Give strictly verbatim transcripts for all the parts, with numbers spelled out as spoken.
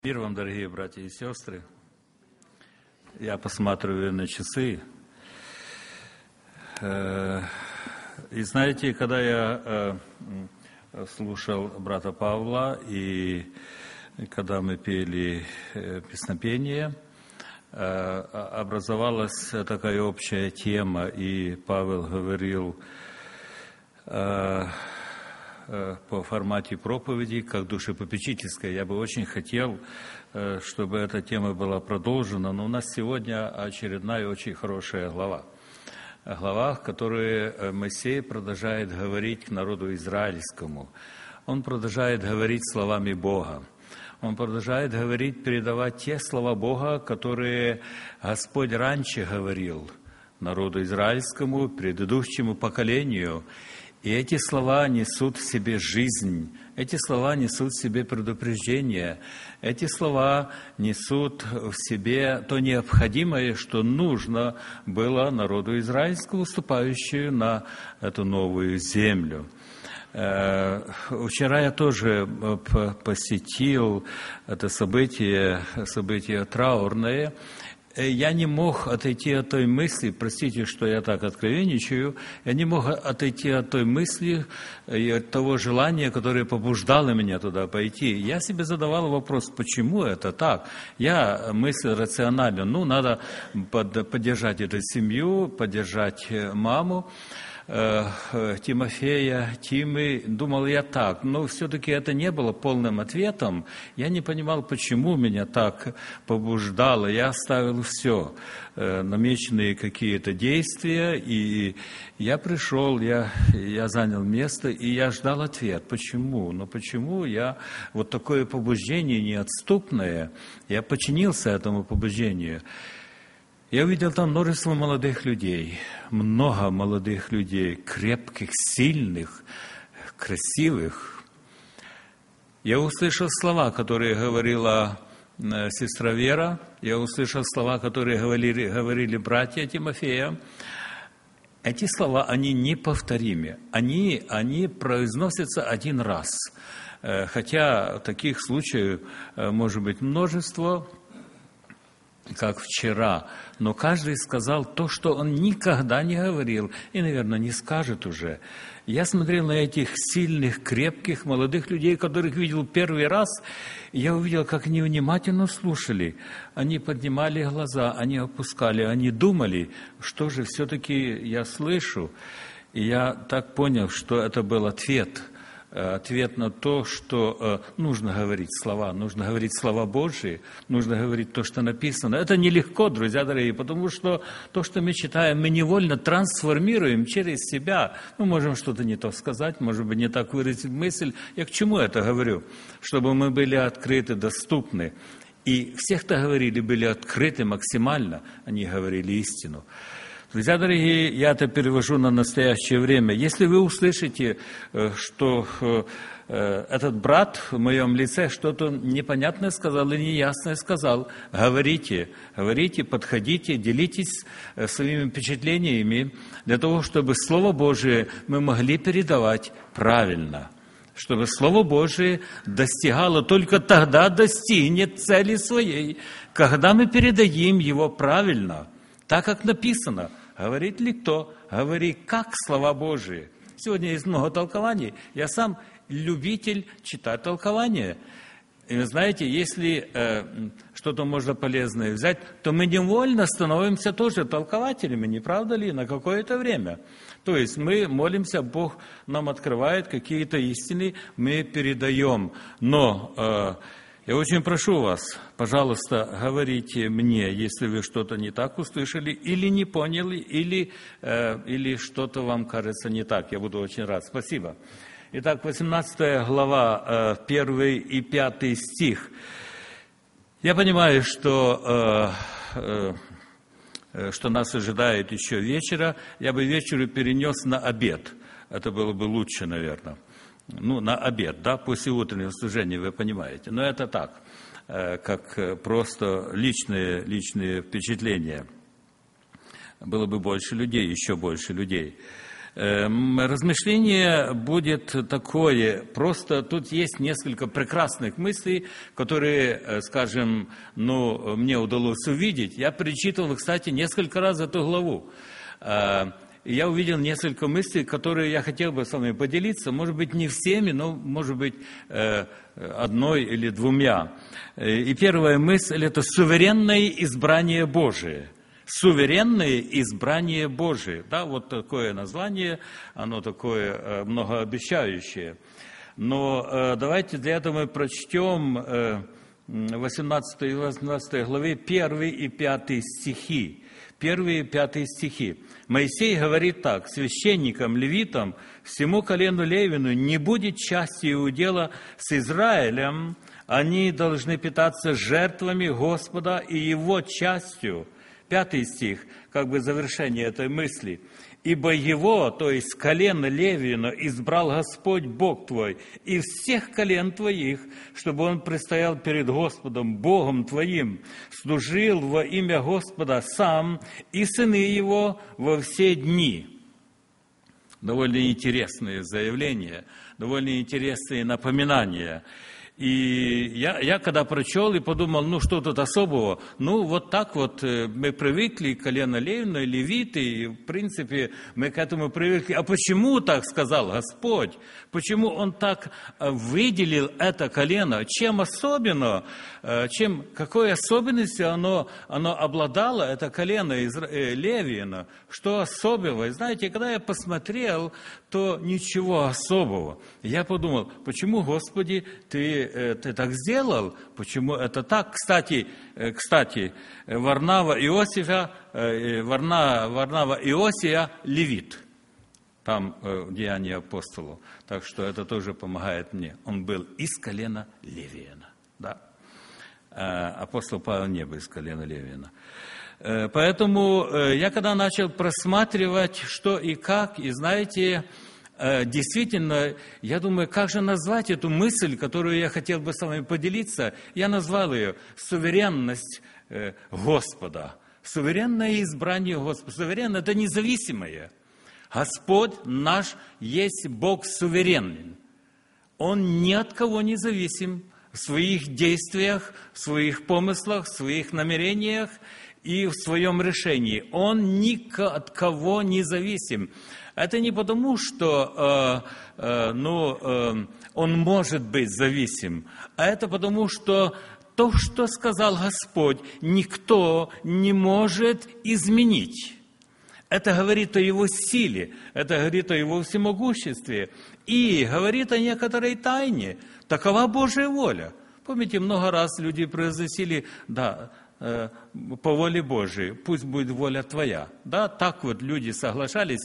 Мир вам, дорогие братья и сестры. Я посматриваю на часы. И знаете, когда я слушал брата Павла, и когда мы пели песнопение, образовалась такая общая тема, и Павел говорил по формате проповеди, как душепопечительской. Я бы очень хотел, чтобы эта тема была продолжена, но у нас сегодня очередная очень хорошая глава. Глава, в которой Моисей продолжает говорить к народу израильскому. Он продолжает говорить словами Бога. Он продолжает говорить, передавать те слова Бога, которые Господь раньше говорил народу израильскому, предыдущему поколению. И эти слова несут в себе жизнь, эти слова несут в себе предупреждение, эти слова несут в себе то необходимое, что нужно было народу израильскому, вступающему на эту новую землю. Вчера я тоже посетил это событие, событие траурное. Я не мог отойти от той мысли, простите, что я так откровенничаю, я не мог отойти от той мысли и от того желания, которое побуждало меня туда пойти. Я себе задавал вопрос, почему это так? Я мыслил рационально, ну, надо поддержать эту семью, поддержать маму Тимофея, Тимы, думал я так, но все-таки это не было полным ответом. Я не понимал, почему меня так побуждало. Я оставил все, намеченные какие-то действия, и я пришел, я, я занял место, и я ждал ответ. Почему? Но почему я, вот такое побуждение неотступное, я подчинился этому побуждению. Я увидел там множество молодых людей, много молодых людей, крепких, сильных, красивых. Я услышал слова, которые говорила сестра Вера, я услышал слова, которые говорили, говорили братья Тимофея. Эти слова, они неповторимы, они, они произносятся один раз. Хотя таких случаев может быть множество, как вчера, но каждый сказал то, что он никогда не говорил и, наверное, не скажет уже. Я смотрел на этих сильных, крепких, молодых людей, которых видел первый раз, и я увидел, как они внимательно слушали. Они поднимали глаза, они опускали, они думали, что же все-таки я слышу. И я так понял, что это был ответ. Ответ на то, что нужно говорить слова, нужно говорить слова Божьи, нужно говорить то, что написано. Это нелегко, друзья дорогие, потому что то, что мы читаем, мы невольно трансформируем через себя. Мы можем что-то не то сказать, может быть, не так выразить мысль. Я к чему это говорю? Чтобы мы были открыты, доступны. И все, кто говорили, были открыты максимально, они говорили истину. Друзья дорогие, я это перевожу на настоящее время. Если вы услышите, что этот брат в моем лице что-то непонятное сказал или неясное сказал, говорите, говорите, подходите, делитесь своими впечатлениями для того, чтобы Слово Божие мы могли передавать правильно. Чтобы Слово Божие достигало, только тогда достигнет цели своей, когда мы передадим его правильно, так как написано. Говорит ли кто? Говори, как слова Божии. Сегодня есть много толкований. Я сам любитель читать толкования. И вы знаете, если э, что-то можно полезное взять, то мы невольно становимся тоже толкователями, не правда ли, на какое-то время. То есть мы молимся, Бог нам открывает какие-то истины, мы передаем. Но э, я очень прошу вас, пожалуйста, говорите мне, если вы что-то не так услышали, или не поняли, или, э, или что-то вам кажется не так. Я буду очень рад. Спасибо. Итак, восемнадцатая глава, э, первый и пятый стих. Я понимаю, что, э, э, что нас ожидает еще вечера. Я бы вечеру перенес на обед. Это было бы лучше, наверное. Ну, на обед, да, после утреннего служения, вы понимаете. Но это так, как просто личные, личные впечатления. Было бы больше людей, еще больше людей. Размышление будет такое, просто тут есть несколько прекрасных мыслей, которые, скажем, ну, мне удалось увидеть. Я перечитывал, кстати, несколько раз эту главу. Я увидел несколько мыслей, которые я хотел бы с вами поделиться, может быть, не всеми, но, может быть, одной или двумя. И первая мысль – это суверенное избрание Божие. Суверенное избрание Божие. Да, вот такое название, оно такое многообещающее. Но давайте для этого мы прочтем восемнадцатой и восемнадцатой главе первый и пятый стихи. Первый и пятый стихи. Моисей говорит так: священникам, левитам, всему колену Левину не будет части и удела с Израилем, они должны питаться жертвами Господа и его частью. Пятый стих, как бы завершение этой мысли. «Ибо его, то есть колено Левина, избрал Господь Бог твой из всех колен твоих, чтобы он предстоял перед Господом Богом твоим, служил во имя Господа сам и сыны его во все дни». Довольно интересные заявления, довольно интересные напоминания. И я, я когда прочел и подумал, ну что тут особого, ну вот так вот мы привыкли, колено Левина, левиты, и в принципе мы к этому привыкли. А почему так сказал Господь? Почему Он так выделил это колено? Чем особенно, чем, какой особенностью оно, оно обладало, это колено из Левина? Что особенного? Знаете, когда я посмотрел, то ничего особого. Я подумал, почему, Господи, Ты, ты так сделал? Почему это так? Кстати, кстати Варнава Иосифа, Варна, Варнава Иосия левит. Там в Деянии апостолов. Так что это тоже помогает мне. Он был из колена Левиина. Да. Апостол Павел не был из колена Левиина. Поэтому я когда начал просматривать, что и как, и знаете, действительно, я думаю, как же назвать эту мысль, которую я хотел бы с вами поделиться, я назвал ее «Суверенность Господа». Суверенное избрание Господа. Суверенное – это независимое. Господь наш есть Бог суверенный. Он ни от кого не зависим в своих действиях, в своих помыслах, в своих намерениях и в своем решении. Он ни от кого не зависим. Это не потому, что э, э, ну, э, он может быть зависим, а это потому, что то, что сказал Господь, никто не может изменить. Это говорит о Его силе, это говорит о Его всемогуществе и говорит о некоторой тайне. Такова Божья воля. Помните, много раз люди произносили, да, по воле Божией, пусть будет воля Твоя. Да, так вот люди соглашались,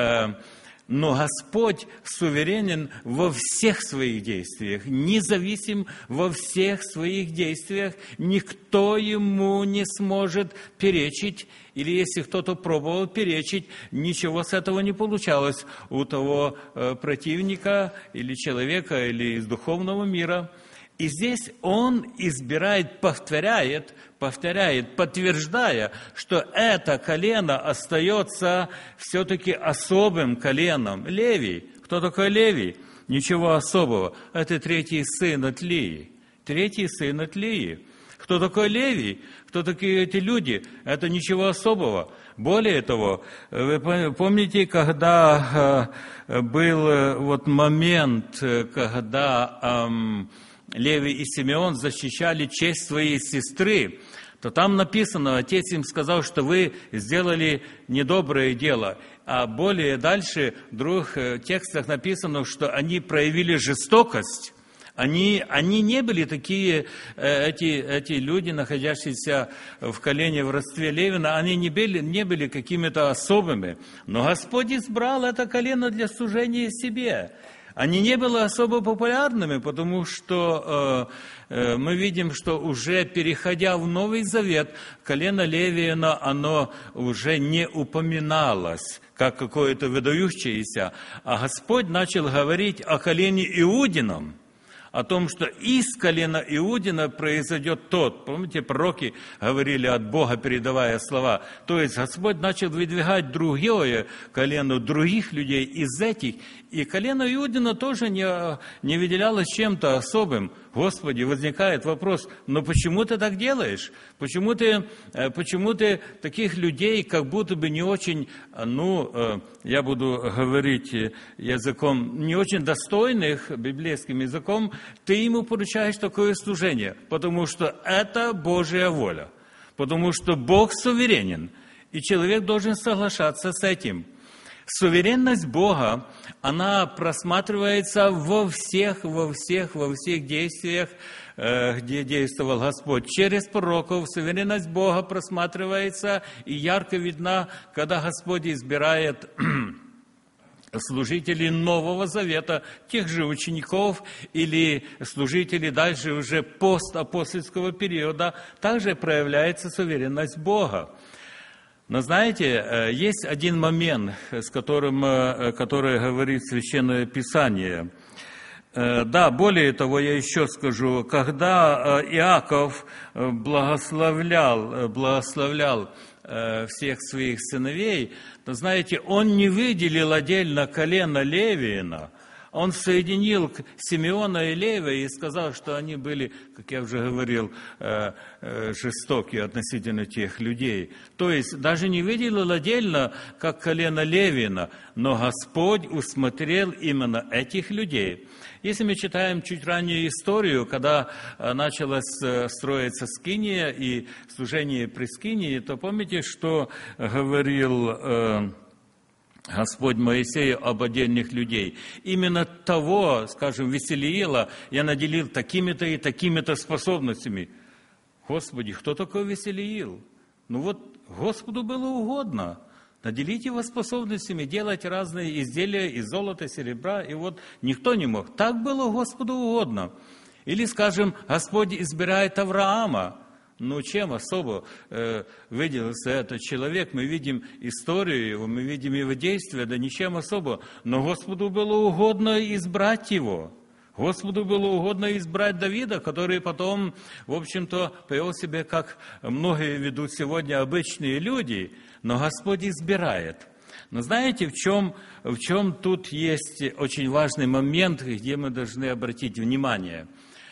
но Господь суверенен во всех своих действиях, независим во всех своих действиях, никто Ему не сможет перечить, или если кто-то пробовал перечить, ничего с этого не получалось у того противника, или человека, или из духовного мира. И здесь он избирает, повторяет, повторяет, подтверждая, что это колено остается все-таки особым коленом. Левий. Кто такой Левий? Ничего особого. Это третий сын от Лии. Третий сын от Лии. Кто такой Левий? Кто такие эти люди? Это ничего особого. Более того, вы помните, когда был вот момент, когда Левий и Симеон защищали честь своей сестры, то там написано, отец им сказал, что вы сделали недоброе дело. А более дальше в других текстах написано, что они проявили жестокость. Они, они не были такие, эти, эти люди, находящиеся в колене в родстве Левина, они не были, не были какими-то особыми. Но Господь избрал это колено для служения себе. Они не были особо популярными, потому что э, э, мы видим, что уже переходя в Новый Завет, колено Левиина, оно уже не упоминалось как какое-то выдающееся, а Господь начал говорить о колене Иудином, о том, что из колена Иудина произойдет тот. Помните, пророки говорили от Бога, передавая слова. То есть Господь начал выдвигать другое колено, других людей из этих. И колено Иудина тоже не, не выделялось чем-то особым. Господи, возникает вопрос, но почему ты так делаешь? Почему ты, почему ты таких людей, как будто бы не очень, ну, я буду говорить языком, не очень достойных, библейским языком, ты ему поручаешь такое служение? Потому что это Божья воля. Потому что Бог суверенен, и человек должен соглашаться с этим. Суверенность Бога, она просматривается во всех, во всех, во всех действиях, где действовал Господь. Через пророков суверенность Бога просматривается и ярко видна, когда Господь избирает служителей Нового Завета, тех же учеников или служителей дальше уже постапостольского периода, также проявляется суверенность Бога. Но знаете, есть один момент, с которым, который говорит Священное Писание. Да, более того, я еще скажу, когда Иаков благословлял, благословлял всех своих сыновей, то, знаете, он не выделил отдельно колено Левиина, он соединил Симеона и Левия и сказал, что они были, как я уже говорил, жестокие относительно тех людей. То есть даже не выделил отдельно, как колено Левиина, но Господь усмотрел именно этих людей. Если мы читаем чуть ранее историю, когда началась строиться скиния и служение при скинии, то помните, что говорил Господь Моисею об отдельных людей. Именно того, скажем, Веселиила я наделил такими-то и такими-то способностями. Господи, кто такой Веселиил? Ну вот Господу было угодно. Наделить его способностями, делать разные изделия из золота, серебра, и вот никто не мог. Так было Господу угодно. Или, скажем, Господь избирает Авраама. Ну, чем особо э, выделился этот человек? Мы видим историю его, мы видим его действия, да ничем особо. Но Господу было угодно избрать его. Господу было угодно избрать Давида, который потом, в общем-то, повел себя, как многие ведут сегодня обычные люди, но Господь избирает. Но знаете, в чем, в чем тут есть очень важный момент, где мы должны обратить внимание?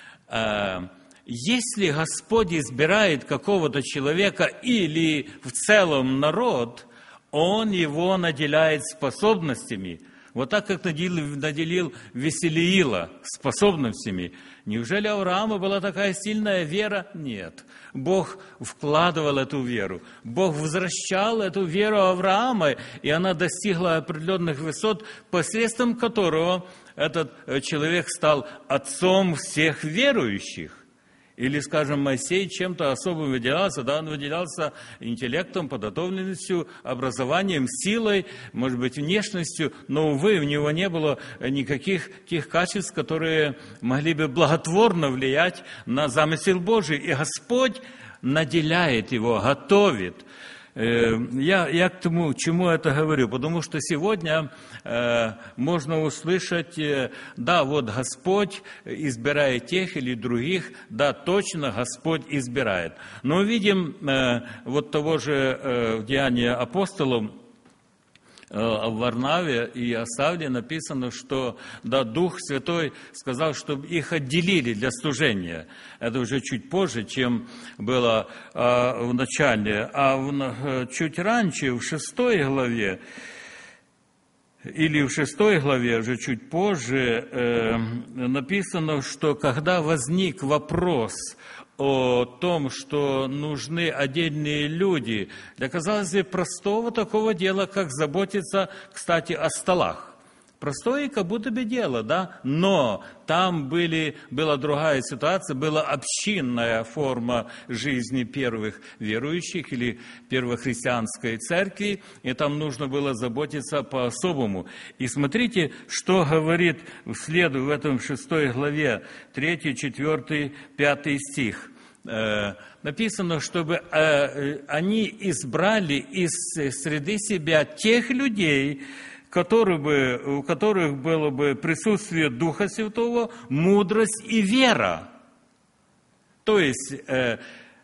Если Господь избирает какого-то человека или в целом народ, Он его наделяет способностями. Вот так, как наделил, наделил Веселиила способностями. Неужели у Авраама была такая сильная вера? Нет. Бог вкладывал эту веру. Бог возвращал эту веру Авраама, и она достигла определенных высот, посредством которого этот человек стал отцом всех верующих. Или, скажем, Моисей чем-то особым выделялся, да, он выделялся интеллектом, подготовленностью, образованием, силой, может быть, внешностью, но, увы, у него не было никаких тех качеств, которые могли бы благотворно влиять на замысел Божий. И Господь наделяет его, готовит. Я, я к тому, чему это говорю, потому что сегодня э, можно услышать, э, да, вот Господь избирает тех или других, да, точно Господь избирает. Но видим э, вот того же э, в Деянии апостолов, в Варнаве и Савле написано, что да, Дух Святой сказал, чтобы их отделили для служения. Это уже чуть позже, чем было а, в начале. А в, чуть раньше, в шестой главе, или в шестой главе, уже чуть позже, э, написано, что когда возник вопрос о том, что нужны отдельные люди, для, казалось бы, простого такого дела, как заботиться, кстати, о столах. Простое как будто бы дело, да? Но там были, была другая ситуация, была общинная форма жизни первых верующих или первохристианской церкви, и там нужно было заботиться по-особому. И смотрите, что говорит вслед в этом шестой главе, третий, четвертый, пятый стих. Написано, чтобы они избрали из среды себя тех людей, которые бы, у которых было бы присутствие Духа Святого, мудрость и вера. То есть, э,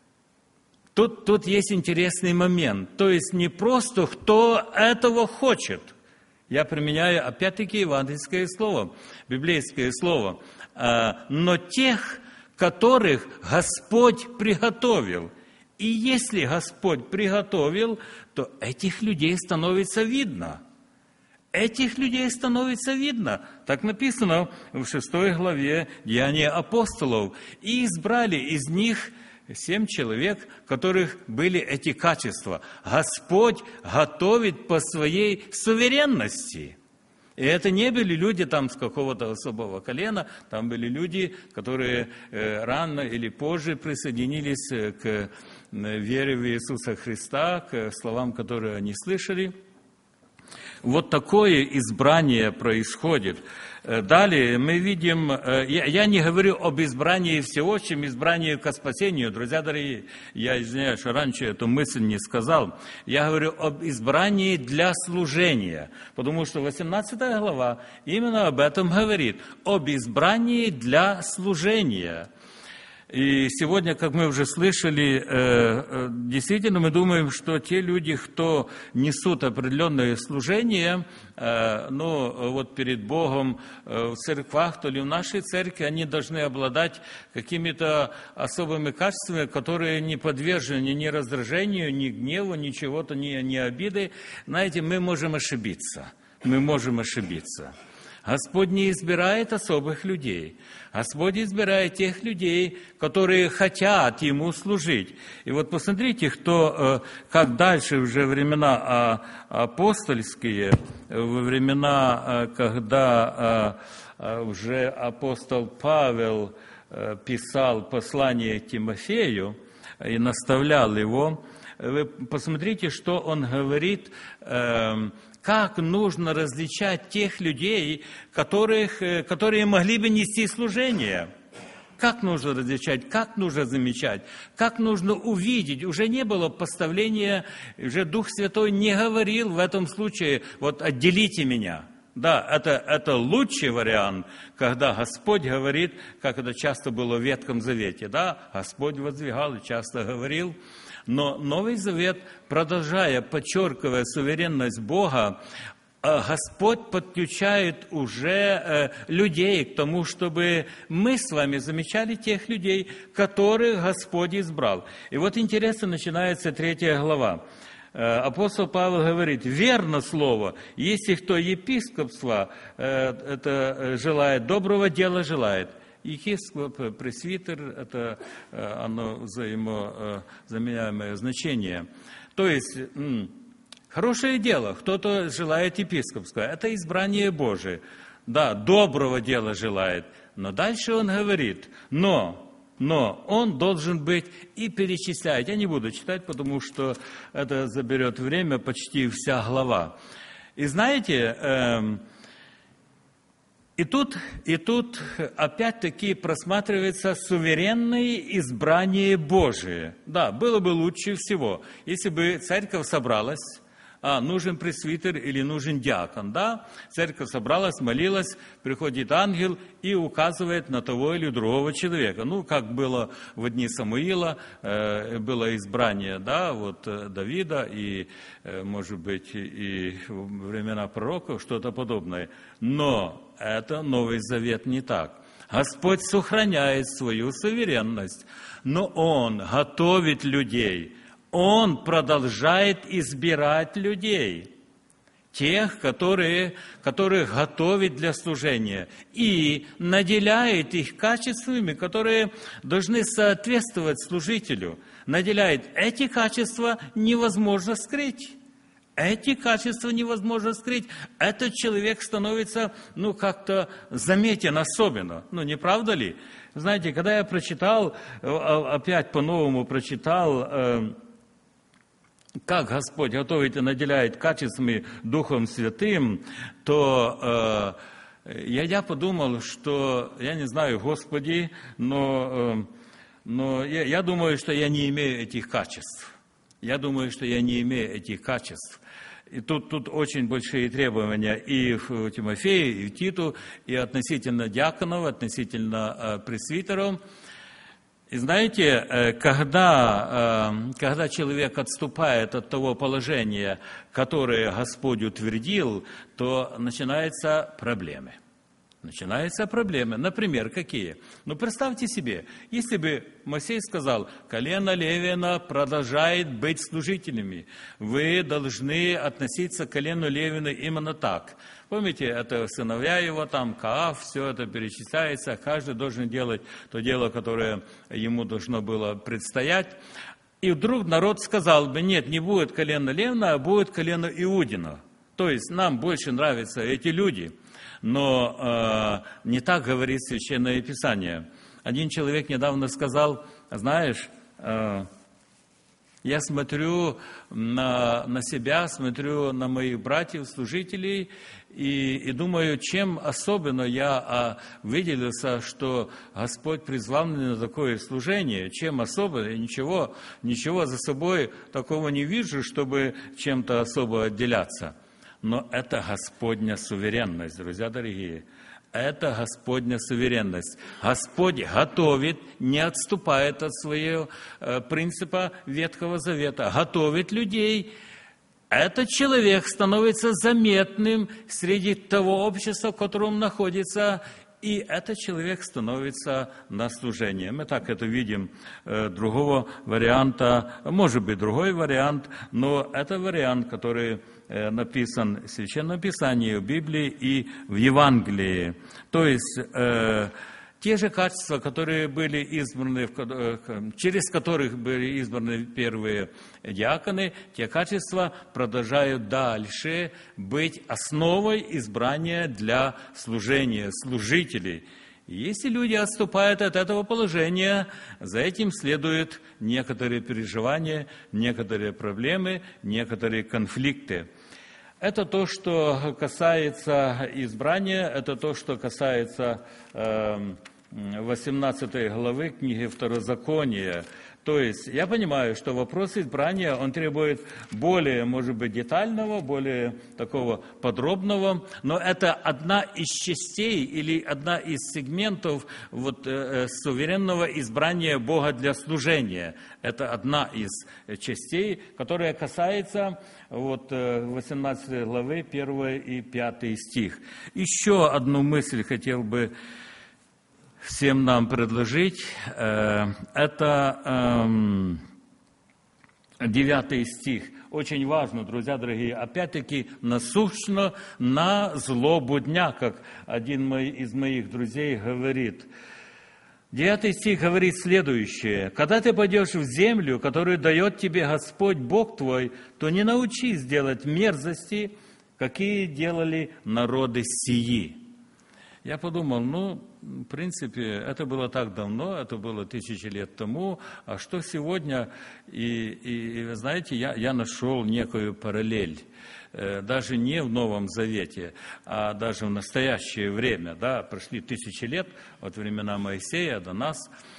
тут, тут есть интересный момент. То есть, не просто кто этого хочет. Я применяю, опять-таки, евангельское слово, библейское слово. Э, но тех, которых Господь приготовил. И если Господь приготовил, то этих людей становится видно. Этих людей становится видно. Так написано в шестой главе Деяния апостолов. И избрали из них семь человек, у которых были эти качества. Господь готовит по своей суверенности. И это не были люди там с какого-то особого колена, там были люди, которые э, рано или позже присоединились к вере в Иисуса Христа, к словам, которые они слышали. Вот такое избрание происходит. Далее мы видим, я, я не говорю об избрании всеобщем, избрании ко спасению. Друзья дорогие, я извиняюсь, что раньше эту мысль не сказал. Я говорю об избрании для служения, потому что восемнадцатая глава именно об этом говорит, об избрании для служения. И сегодня, как мы уже слышали, действительно мы думаем, что те люди, кто несут определенное служение, ну, вот перед Богом в церквах, то ли в нашей церкви, они должны обладать какими-то особыми качествами, которые не подвержены ни раздражению, ни гневу, ни чего-то, ни, ни обиды. Знаете, мы можем ошибиться. Мы можем ошибиться. Господь не избирает особых людей. Господь избирает тех людей, которые хотят Ему служить. И вот посмотрите, кто, как дальше уже времена апостольские, во времена, когда уже апостол Павел писал послание Тимофею и наставлял его, вы посмотрите, что он говорит, как нужно различать тех людей, которых, которые могли бы нести служение. Как нужно различать, как нужно замечать, как нужно увидеть. Уже не было поставления, уже Дух Святой не говорил в этом случае, вот отделите меня. Да, это, это лучший вариант, когда Господь говорит, как это часто было в Ветхом Завете. Да, Господь воздвигал и часто говорил. Но Новый Завет, продолжая, подчеркивая суверенность Бога, Господь подключает уже людей к тому, чтобы мы с вами замечали тех людей, которых Господь избрал. И вот интересно, начинается третья глава. Апостол Павел говорит, верно слово, если кто епископства это желает, доброго дела желает. Епископ, пресвитер, это оно взаимозаменяемое значение. То есть, хорошее дело, кто-то желает епископское, это избрание Божие. Да, доброго дела желает. Но дальше он говорит, но, но он должен быть и перечисляет. Я не буду читать, потому что это заберет время, почти вся глава. И знаете, эм, И тут, и тут опять-таки просматривается суверенное избрание Божие. Да, было бы лучше всего, если бы церковь собралась, а, нужен пресвитер или нужен диакон. Да, церковь собралась, молилась, приходит ангел и указывает на того или другого человека. Ну, как было в дни Самуила, э, было избрание, да, вот Давида и, э, может быть, и во времена пророков, что-то подобное. Но это Новый Завет не так. Господь сохраняет свою суверенность, но Он готовит людей. Он продолжает избирать людей, тех, которые, которых готовит для служения, и наделяет их качествами, которые должны соответствовать служителю. Наделяет. Эти качества невозможно скрыть. Эти качества невозможно скрыть. Этот человек становится, ну, как-то заметен особенно. Ну, не правда ли? Знаете, когда я прочитал, опять по-новому прочитал, как Господь готовит и наделяет качествами Духом Святым, то э, я, я подумал, что, я не знаю, Господи, но, э, но я, я думаю, что я не имею этих качеств. Я думаю, что я не имею этих качеств. И тут, тут очень большие требования и в Тимофею, и в Титу, и относительно диаконов, относительно пресвитеров. И знаете, когда, когда человек отступает от того положения, которое Господь утвердил, то начинаются проблемы. Начинаются проблемы. Например, какие? Ну, представьте себе, если бы Моисей сказал, колено Левина продолжает быть служителями, вы должны относиться к колену Левина именно так. Помните, это сыновья его, там, Кааф, все это перечисляется, каждый должен делать то дело, которое ему должно было предстоять. И вдруг народ сказал бы, нет, не будет колена Левина, а будет колено Иудина. То есть нам больше нравятся эти люди. Но э, не так говорит Священное Писание. Один человек недавно сказал, знаешь, э, я смотрю на, на себя, смотрю на моих братьев, служителей, и, и думаю, чем особенно я а, выделился, что Господь призвал меня на такое служение, чем особо, я ничего, ничего за собой такого не вижу, чтобы чем-то особо отделяться. Но это Господня суверенность, друзья дорогие. Это Господня суверенность. Господь готовит, не отступает от своего э, принципа Ветхого Завета, готовит людей. Этот человек становится заметным среди того общества, в котором он находится, и этот человек становится на служение. Мы так это видим. Другого варианта, может быть, другой вариант, но это вариант, который написан в Священном Писании, в Библии и в Евангелии. То есть э, те же качества, которые были избраны, через которых были избраны первые диаконы, те качества продолжают дальше быть основой избрания для служения, служителей. И если люди отступают от этого положения, за этим следуют некоторые переживания, некоторые проблемы, некоторые конфликты. Это то, что касается избрания, это то, что касается э, восемнадцатой главы книги Второзакония. То есть я понимаю, что вопрос избрания, он требует более, может быть, детального, более такого подробного, но это одна из частей или одна из сегментов вот, э, суверенного избрания Бога для служения. Это одна из частей, которая касается вот, восемнадцатой главы, первый и пятый стих. Еще одну мысль хотел бы всем нам предложить. Это девятый стих. Очень важно, друзья дорогие, опять-таки насущно на злобу дня, как один из моих друзей говорит. Девятый стих говорит следующее. «Когда ты пойдешь в землю, которую дает тебе Господь Бог твой, то не научись делать мерзости, какие делали народы сии». Я подумал, ну, в принципе, это было так давно, это было тысячи лет тому, а что сегодня? И, и, и вы знаете, я, я нашел некую параллель, даже не в Новом Завете, а даже в настоящее время, да, прошли тысячи лет от времена Моисея до нас,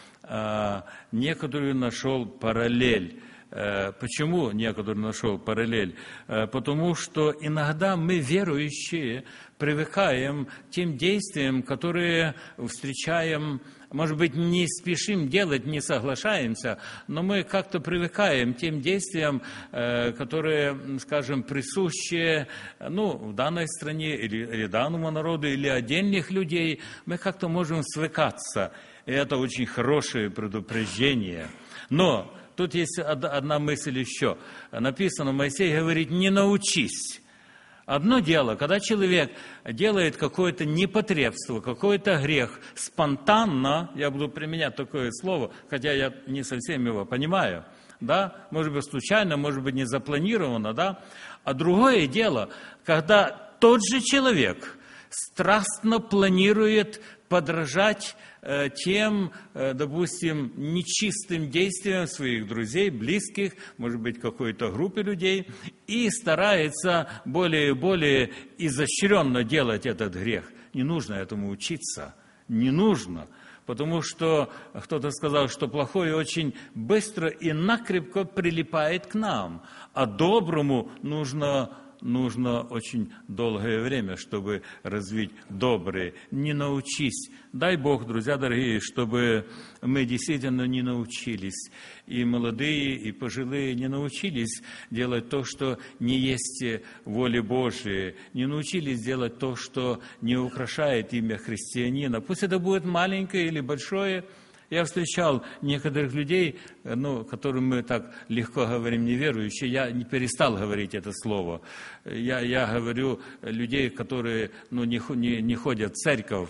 некоторую нашел параллель. Почему некоторые нашел параллель? Потому что иногда мы, верующие, привыкаем к тем действиям, которые встречаем, может быть, не спешим делать, не соглашаемся, но мы как-то привыкаем к тем действиям, которые, скажем, присущи, ну, в данной стране или, или данному народу, или отдельных людей, мы как-то можем свыкаться. И это очень хорошее предупреждение. Но тут есть одна мысль еще. Написано, Моисей говорит, не научись. Одно дело, когда человек делает какое-то непотребство, какой-то грех спонтанно, я буду применять такое слово, хотя я не совсем его понимаю, да, может быть случайно, может быть не запланировано, да, а другое дело, когда тот же человек страстно планирует подражать э, тем, э, допустим, нечистым действиям своих друзей, близких, может быть, какой-то группе людей, и старается более и более изощренно делать этот грех. Не нужно этому учиться, не нужно, потому что кто-то сказал, что плохое очень быстро и накрепко прилипает к нам, а доброму нужно, нужно очень долгое время, чтобы развить добрые. Не научись. Дай Бог, друзья дорогие, чтобы мы действительно не научились, и молодые, и пожилые не научились делать то, что не есть воли Божией, не научились делать то, что не украшает имя христианина. Пусть это будет маленькое или большое. Я встречал некоторых людей, ну, которым мы так легко говорим неверующие, я не перестал говорить это слово. Я, я говорю людей, которые ну, не, не, не ходят в церковь.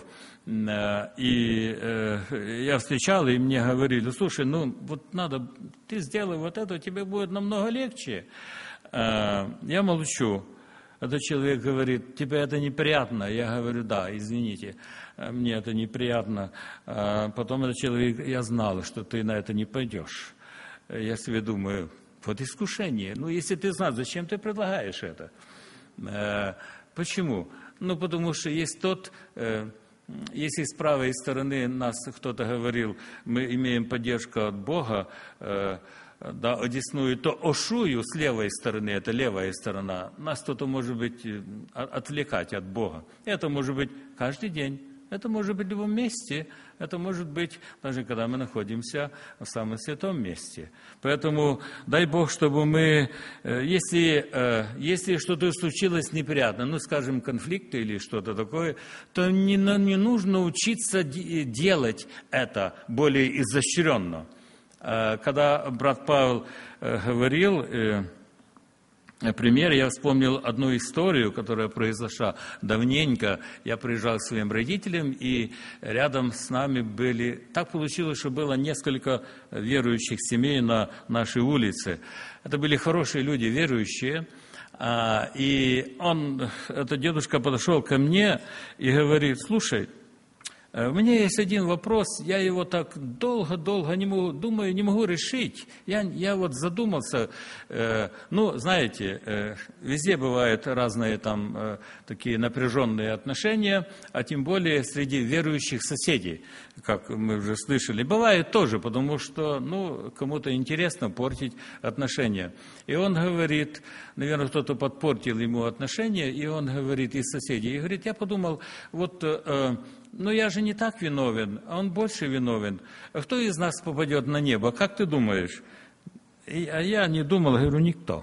И э, я встречал, и мне говорили: слушай, ну вот надо, ты сделай вот это, тебе будет намного легче. Э, я молчу. Этот человек говорит: тебе это неприятно? Я говорю: да, извините, мне это неприятно. Потом этот человек: я знал, что ты на это не пойдешь. Я себе думаю: вот искушение. Ну, если ты знаешь, зачем ты предлагаешь это? Почему? Ну, потому что есть тот... Если с правой стороны нас кто-то говорил, мы имеем поддержку от Бога, да, одесную, то ошую с левой стороны, это левая сторона, нас кто-то, может быть, отвлекать от Бога. Это может быть каждый день, это может быть в любом месте, это может быть даже когда мы находимся в самом святом месте. Поэтому дай Бог, чтобы мы, если, если что-то случилось неприятно, ну, скажем, конфликт или что-то такое, то не, не нужно учиться делать это более изощренно. Когда брат Павел говорил пример, я вспомнил одну историю, которая произошла давненько. Я приезжал к своим родителям, и рядом с нами были... Так получилось, что было несколько верующих семей на нашей улице. Это были хорошие люди, верующие. И он, этот дедушка подошел ко мне и говорит: слушай, у меня есть один вопрос, я его так долго-долго не могу, думаю, не могу решить. Я, я вот задумался, э, ну, знаете, э, везде бывают разные там э, такие напряженные отношения, а тем более среди верующих соседей, как мы уже слышали, бывает тоже, потому что, ну, кому-то интересно портить отношения. И он говорит, наверное, кто-то подпортил ему отношения, и он говорит из соседей, и говорит: я подумал, вот... Э, но я же не так виновен, а он больше виновен. А кто из нас попадет на небо? Как ты думаешь? И, а я не думал, говорю: никто.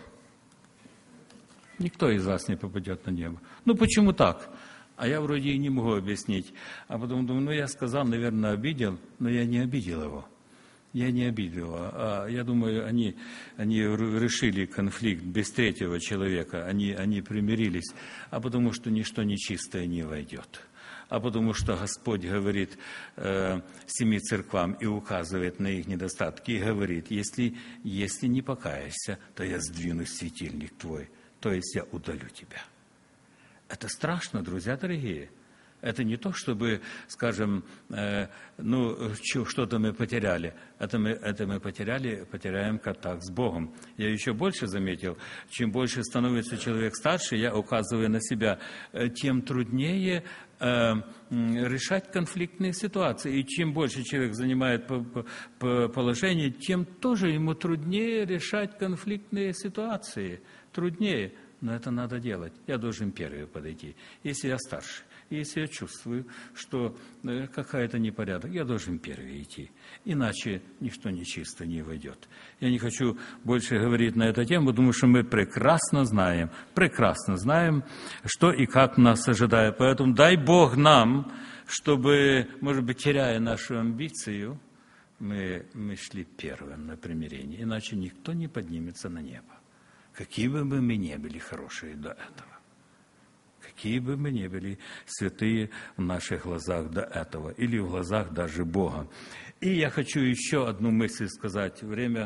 Никто из вас не попадет на небо. Ну, почему так? А я вроде и не могу объяснить. А потом думаю, ну, я сказал, наверное, обидел, но я не обидел его. Я не обидел его. А я думаю, они, они решили конфликт без третьего человека, они, они примирились. А потому что ничто нечистое не войдет. А потому что Господь говорит э, семи церквам и указывает на их недостатки, и говорит: если, если не покаешься, то я сдвину светильник твой, то есть я удалю тебя. Это страшно, друзья дорогие. Это не то, чтобы, скажем, э, ну, что-то мы потеряли. Это мы, это мы потеряли, потеряем контакт с Богом. Я еще больше заметил, чем больше становится человек старше, я указываю на себя, тем труднее э, решать конфликтные ситуации. И чем больше человек занимает положение, тем тоже ему труднее решать конфликтные ситуации. Труднее. Но это надо делать. Я должен первый подойти, если я старше. Если я чувствую, что какая-то непорядок, я должен первый идти. Иначе ничто нечисто не войдет. Я не хочу больше говорить на эту тему, потому что мы прекрасно знаем, прекрасно знаем, что и как нас ожидает. Поэтому дай Бог нам, чтобы, может быть, теряя нашу амбицию, мы, мы шли первым на примирение. Иначе никто не поднимется на небо. Какие бы мы ни были хорошие до этого. Какие бы мы ни были святые в наших глазах до этого, или в глазах даже Бога. И я хочу еще одну мысль сказать. Время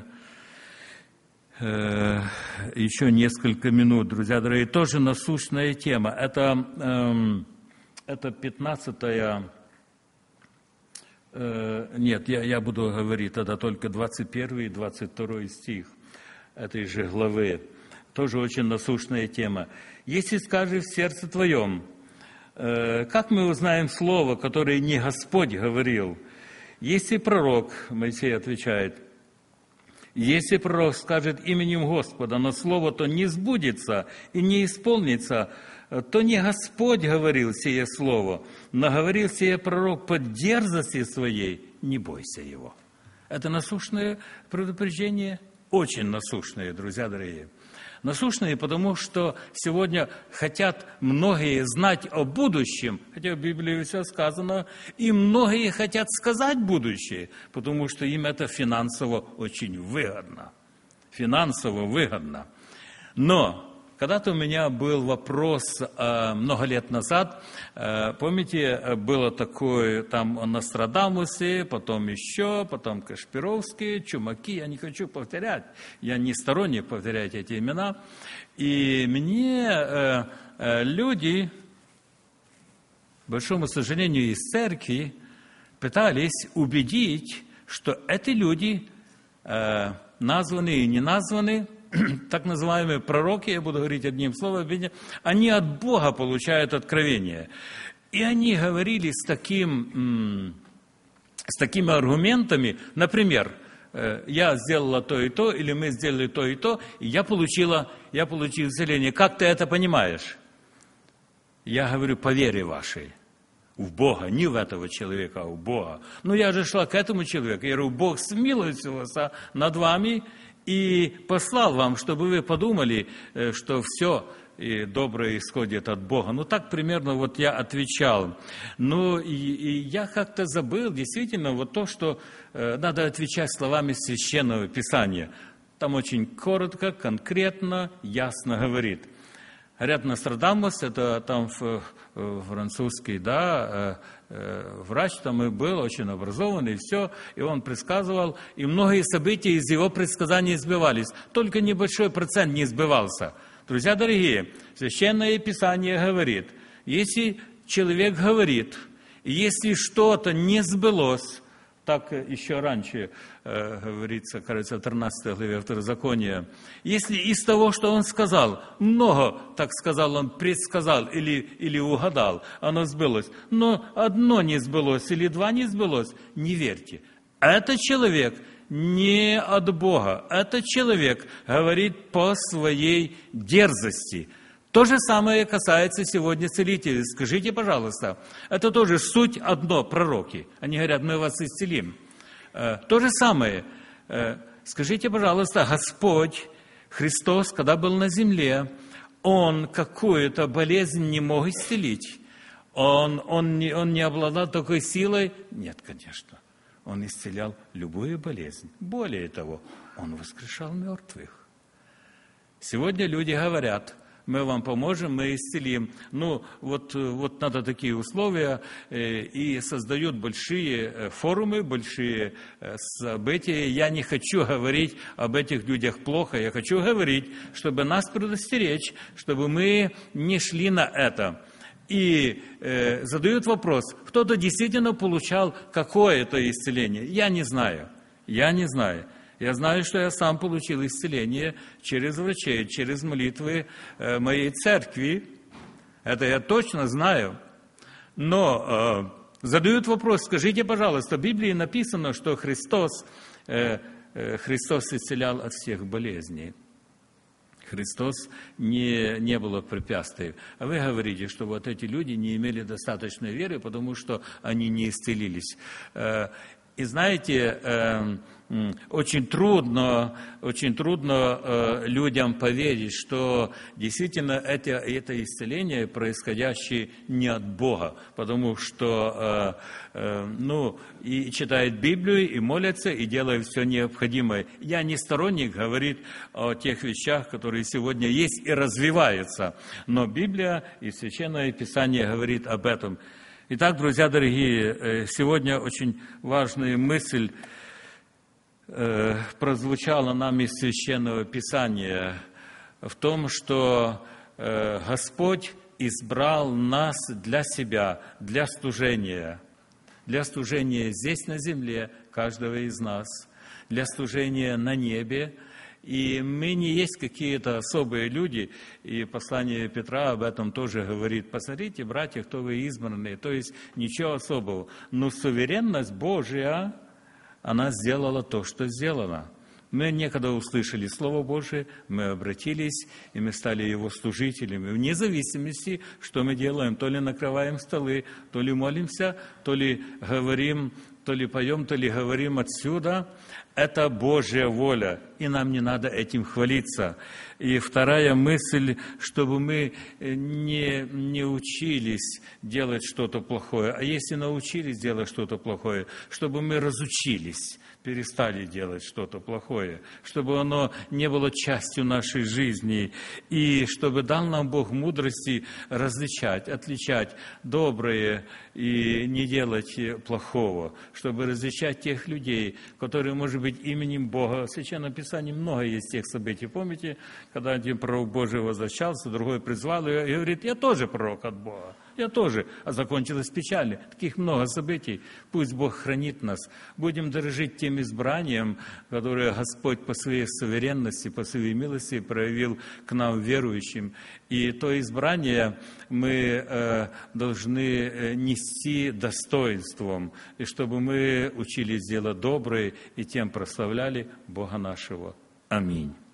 э, еще несколько минут, друзья дорогие. Тоже насущная тема. Это, э, это пятнадцатая... Э, нет, я, я буду говорить тогда только двадцать первый и двадцать второй стих этой же главы. Тоже очень насущная тема. «Если скажешь в сердце твоем», э, как мы узнаем слово, которое не Господь говорил? Если пророк, Моисей отвечает, Если пророк скажет именем Господа, но слово то не сбудется и не исполнится, то не Господь говорил сие слово, но говорил сие пророк по дерзости своей, не бойся его». Это насущное предупреждение, очень насущное, друзья дорогие. Насущные, потому что сегодня хотят многие знать о будущем, хотя в Библии все сказано, и многие хотят сказать будущее, потому что им это финансово очень выгодно. Финансово выгодно. Но когда-то у меня был вопрос много лет назад, помните, было такое там о Нострадамусе, потом еще, потом Кашпировские, Чумаки, я не хочу повторять, я не сторонник повторять эти имена, и мне люди, к большому сожалению, из церкви пытались убедить, что эти люди, названные и не названные, так называемые пророки, я буду говорить одним словом, они от Бога получают откровение. И они говорили с, таким, с такими аргументами, например, я сделала то и то, или мы сделали то и то, и я получила, я получила исцеление. Как ты это понимаешь? Я говорю, по вере вашей. В Бога, не в этого человека, а в Бога. Но я же шла к этому человеку, я говорю, Бог смилостивился над вами, и послал вам, чтобы вы подумали, что все доброе исходит от Бога. Ну, так примерно вот я отвечал. Ну, и, и я как-то забыл, действительно, вот то, что э, надо отвечать словами Священного Писания. Там очень коротко, конкретно, ясно говорит. Говорят, Нострадамус, это там французский, да, врач там и был, очень образованный, и все, и он предсказывал, и многие события из его предсказаний сбивались, только небольшой процент не сбивался. Друзья дорогие, Священное Писание говорит, если человек говорит, если что-то не сбылось, так еще раньше э, говорится, кажется, в тринадцатой главе Второзакония. Если из того, что он сказал, много, так сказал он, предсказал или, или угадал, оно сбылось, но одно не сбылось или два не сбылось, не верьте. Этот человек не от Бога, этот человек говорит по своей дерзости. То же самое касается сегодня целителей. Скажите, пожалуйста, это тоже суть одно, пророки. Они говорят, мы вас исцелим. То же самое. Скажите, пожалуйста, Господь, Христос, когда был на земле, Он какую-то болезнь не мог исцелить? Он, он, не, он не обладал такой силой? Нет, конечно. Он исцелял любую болезнь. Более того, Он воскрешал мертвых. Сегодня люди говорят, мы вам поможем, мы исцелим. Ну, вот, вот надо такие условия, э, и создают большие форумы, большие э, события. Я не хочу говорить об этих людях плохо, я хочу говорить, чтобы нас предостеречь, чтобы мы не шли на это. И э, задают вопрос, кто-то действительно получал какое-то исцеление? Я не знаю, я не знаю. Я знаю, что я сам получил исцеление через врачей, через молитвы моей церкви. Это я точно знаю. Но э, задают вопрос, скажите, пожалуйста, в Библии написано, что Христос, э, э, Христос исцелял от всех болезней. Христос не, не было препятствий. А вы говорите, что вот эти люди не имели достаточной веры, потому что они не исцелились. Э, и знаете, э, очень трудно, очень трудно э, людям поверить, что действительно это, это исцеление, происходящее не от Бога, потому что, э, э, ну, и читают Библию, и молятся, и делают все необходимое. Я не сторонник говорить о тех вещах, которые сегодня есть и развиваются, но Библия и Священное Писание говорит об этом. Итак, друзья дорогие, сегодня очень важная мысль э, прозвучала нам из Священного Писания в том, что э, Господь избрал нас для себя, для служения, для служения здесь на земле, каждого из нас, для служения на небе. И мы не есть какие-то особые люди, и послание Петра об этом тоже говорит. Посмотрите, братья, кто вы избранные, то есть ничего особого. Но суверенность Божия, она сделала то, что сделала. Мы некогда услышали Слово Божие, мы обратились, и мы стали Его служителями. Вне зависимости, что мы делаем. То ли накрываем столы, то ли молимся, то ли говорим, то ли поем, то ли говорим отсюда. Это Божья воля, и нам не надо этим хвалиться. И вторая мысль, чтобы мы не, не учились делать что-то плохое, а если научились делать что-то плохое, чтобы мы разучились, перестали делать что-то плохое, чтобы оно не было частью нашей жизни, и чтобы дал нам Бог мудрости различать, отличать доброе и не делать плохого, чтобы различать тех людей, которые, может быть, именем Бога. В Священном Писании много есть тех событий. Помните, когда один пророк Божий возвращался, другой призвал и говорит: я тоже пророк от Бога. Я тоже. А закончилось печально. Таких много событий. Пусть Бог хранит нас. Будем дорожить тем избранием, которое Господь по своей суверенности, по своей милости проявил к нам, верующим. И то избрание мы э, должны нести достоинством, и чтобы мы учились делать доброе и тем прославляли Бога нашего. Аминь.